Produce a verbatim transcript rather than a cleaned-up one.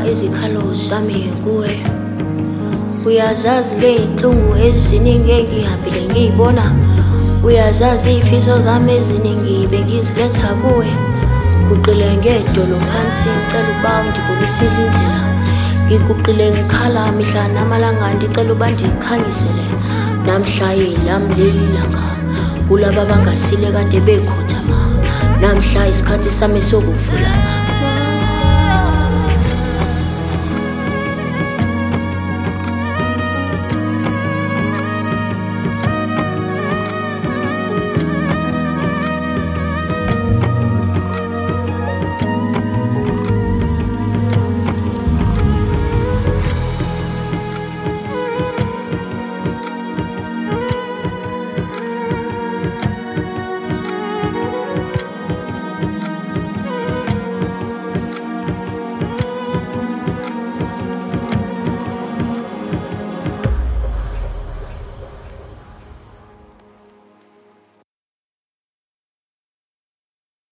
izikhalo zami kuwe. Uyazazi ley'nhlungu eziningi engihambile ngiy'bona. Uyazazi iy'fiso zami eziningi bengiziletha kuwe. Ngiguqile ngedolo phansi ngicela ukuba ungibonisile indlela. Ngiguqile ngikhala mihla namalanga ngicela uba ndikhangisele. Namhla yelami leli langa kulaba abangasile kade bekhothama. Namhla isikhathi sami sokuvula